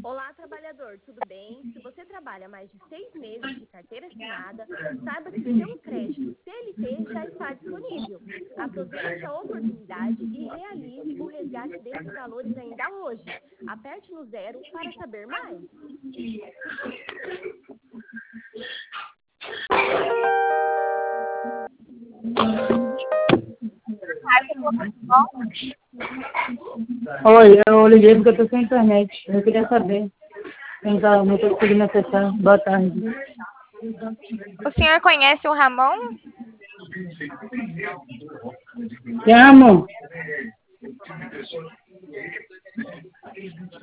Olá, trabalhador, tudo bem? Se você trabalha mais de 6 meses de carteira assinada, saiba que o seu crédito CLT já está disponível. Aproveite a oportunidade e realize o resgate desses valores ainda hoje. Aperte no 0 para saber mais. Oi, eu liguei porque eu tô sem internet. Eu queria saber. Não tô conseguindo acessar. Boa tarde. O senhor conhece o Ramon? Te amo.